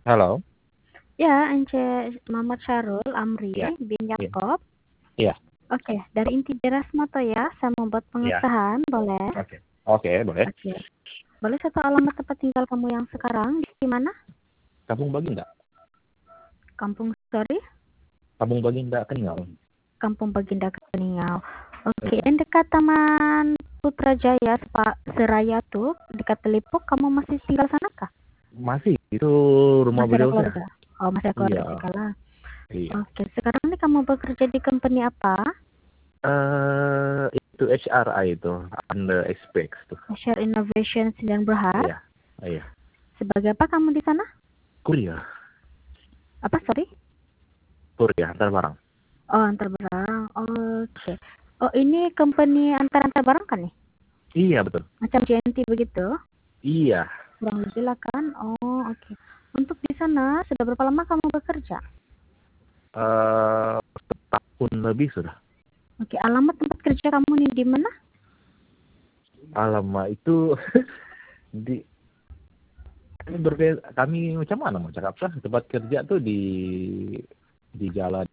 Halo? Ya, Ence Muhammad Syarul Amri Iya, bin iya, Yakob. iya, Oke, dari inti Moto ya, saya membuat iya. pengesahan, boleh? Oke, oke, boleh. Oke. Boleh satu alamat tempat tinggal kamu yang sekarang di mana? Kampung Baginda. Kampung Sorry, Kampung Baginda Keningau. Kampung Baginda Keningau. Oke, Iya. yang dekat Taman Putrajaya, Pak Seraya tuh, dekat Telipuk, kamu masih tinggal sana kah? Masih, itu rumah Masih ada beliau saya. keluarga? Oh, masih ada keluarga Iya, juga lah. iya. Oke, sekarang ini kamu bekerja di company apa? Itu HRI itu, under SPX tuh. Share Innovation Sdn Bhd. Iya, iya. Sebagai apa kamu di sana? Kuliah, Apa, sorry? kuliah antar barang. Oh, antar barang. Oke. Oh, ini company antar barang kan nih? Iya, betul. Macam JNT begitu? Iya, Kurang lebih lah kan? Oh, oke. Untuk di sana, sudah berapa lama kamu bekerja? setahun lebih sudah. Oke, alamat tempat kerja kamu nih di mana? Alamak, itu di berbeda. Kami macam mana mau cakap sah? Tempat kerja tuh di jalan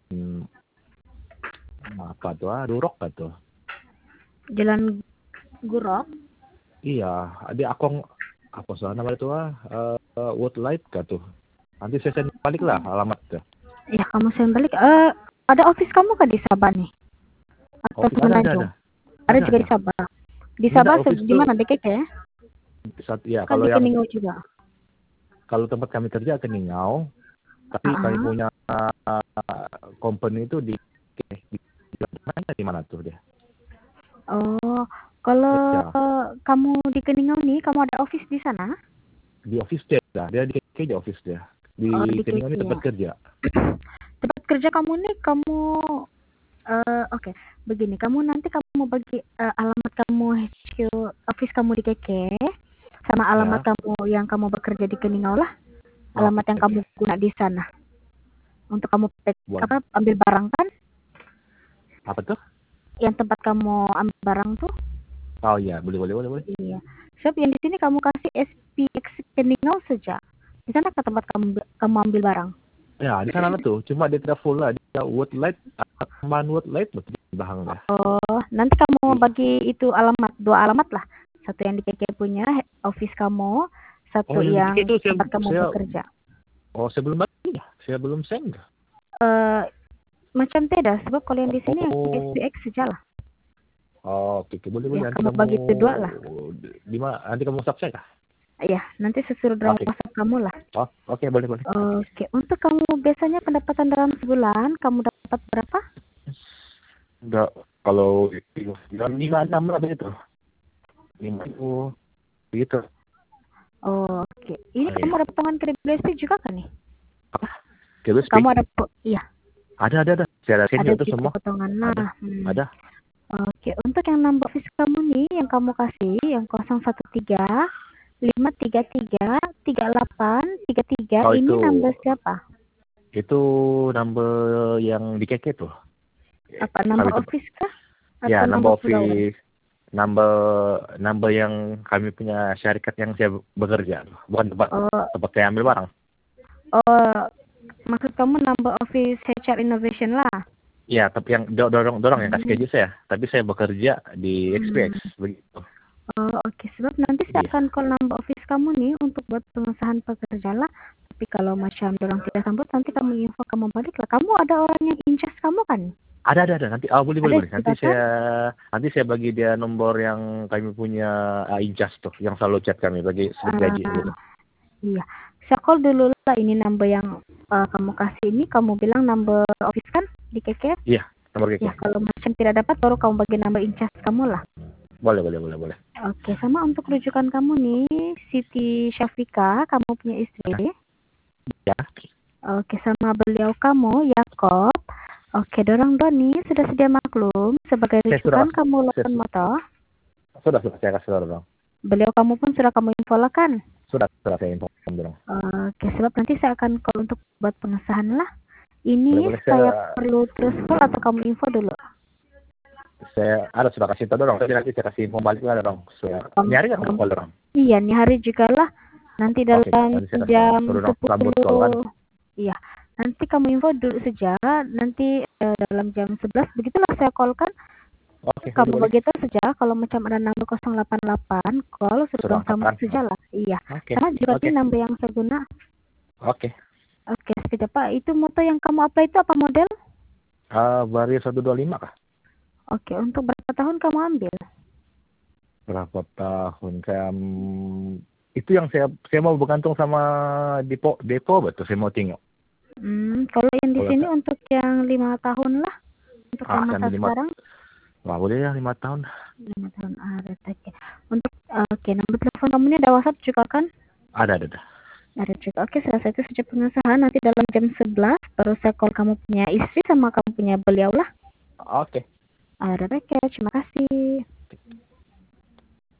apa tuh? Durok kan tuh. Jalan Gurok. Iya, ada akong apa soal nama itu Woodlight kah tuh. Nanti saya send balik lah alamat tuh. Ya, kamu send balik. Ada office kamu kan di Sabah nih? Atau Office Semenanjung? Ada ada juga ada. di Sabah. Di Tidak, Sabah office di tuh mana? BKK ya? ya Kan di Keningau juga. kalau tempat kami kerja ke Ningau, tapi kami Ah, punya company itu di mana tuh dia? oh, kalau Ya, kamu di Keningau nih, kamu ada office di sana? di office dia, dia di KK office dia. Oh, Di di Keningau KK ini ya. tempat kerja. Tempat kerja kamu nih, oke, begini, kamu bagi alamat kamu HQ office kamu di KK, sama alamat Ya. kamu yang kamu bekerja di Keningau lah, Oke, alamat yang kamu oke. guna di sana. Untuk kamu Buat ambil barang kan, apa tuh? yang tempat kamu ambil barang tuh, Oh iya, boleh. iya. Siap, yang di sini kamu kasih SPX Keningau saja. Di sana ke tempat kamu ambil barang. Ya, di sana lah tuh. Cuma dia tidak full lah. Dia Woodlight, Taman Woodlight betul di belakangnya. Oh, nanti kamu Iya. bagi itu dua alamat lah. Satu yang di KK punya office kamu, Oh, satu yang di KK yang itu tempat kamu bekerja. saya belum bagi ya. Saya belum send. Eh, Macam tidak, sebab kalau yang di sini yang Oh, SPX saja lah. oke, boleh. Ya, Nanti kamu kamu bagi itu dua lah. di mana? Nanti kamu WhatsApp saya kah? Ya, nanti sesuai dalam Oke. WhatsApp kamu lah. Oh, oke, boleh. Oke, untuk kamu biasanya pendapatan dalam sebulan, kamu dapat berapa? Enggak, kalau yang 56 lah begitu. 5 itu begitu. Oke, ini Oh, kamu iya. ada potongan kredit juga kan nih? Apa? Terus Kamu ada, iya, ada. Saya ada ada senior itu juga semua. potongan. Ada. Nah, Ada. oke, untuk yang number office kamu nih, yang kamu kasih, yang 013 533 38 33, Oh, ini itu number siapa? number yang di KK tuh. Apa, number Kami office kah? ya Atau number number pegawai? office, number number yang kami punya syarikat yang saya bekerja, bukan tempat Oh, tempat saya ambil barang. oh, maksud kamu number office HR Innovation lah? Ya, tapi yang dorong yang kasih Hmm, gaji saya, tapi saya bekerja di XPX hmm. begitu. Oh, oke. Sebab nanti saya Iya. akan call number office kamu nih untuk buat pengesahan pekerja lah. Tapi kalau macam dorang tidak sambut, nanti kamu info kamu balik lah. Kamu ada orang yang in charge kamu kan? Ada. Nanti Ada boleh. juga kan? Nanti saya bagi dia nomor yang kami punya incas tuh, yang selalu chat kami bagi slip gaji Ah, gitu. iya. Saya call dulu lah ini number yang kamu kasih ini. Kamu bilang number office kan di KK? Iya, nomor Ya, KK. kalau macam tidak dapat, baru kamu bagi number in charge kamu lah. Boleh. Oke, sama untuk rujukan kamu nih, Siti Syafika, kamu punya istri. Ya. Oke, sama beliau kamu, Yakob. Oke, dorang Doni sudah sedia maklum sebagai Saya sudah rujukan kamu lakukan moto. sudah saya kasih tahu dong. Beliau kamu pun sudah kamu infolakan. Sudah saya info dong. Oke, sebab nanti saya akan call untuk buat pengesahan lah. Ini Boleh saya perlu terus call atau kamu info dulu? saya sudah kasih tahu dong. Tapi nanti saya kasih info balik lah dong. Nyari kan kamu call dong. Iya, nih hari juga lah. Nanti Oke, Kak. dalam Nanti saya kasih tahu. jam Suruh sambut call kan? 10, iya. Nanti kamu info dulu saja. Nanti dalam jam 11 begitulah saya call kan. Oke, Kamu boleh. begitu saja. Kalau macam ada number 088 call Suruh suruh angkat sambut kan? saja lah. Iya. Oke, Sama juga oke, ini number yang saya guna. oke. Oke, sekejap Pak. Itu motor yang kamu apply itu apa model? Vario 125 kah? Oke, untuk berapa tahun kamu ambil? Berapa tahun? Itu yang saya mau bergantung sama depo betul. Saya mau tengok. Kalau yang di Kalau sini saya, untuk yang 5 tahun lah. Untuk yang yang masa 5, sekarang. wah boleh ya 5 tahun. 5 tahun. Oke. Untuk oke, nomor telepon kamu ini ada WhatsApp juga kan? Ada. Ada juga. Oke, selesai itu sejak pengesahan. Nanti dalam jam 11 baru saya call kamu punya istri sama kamu punya beliau lah. Oke. Ada package. Terima kasih.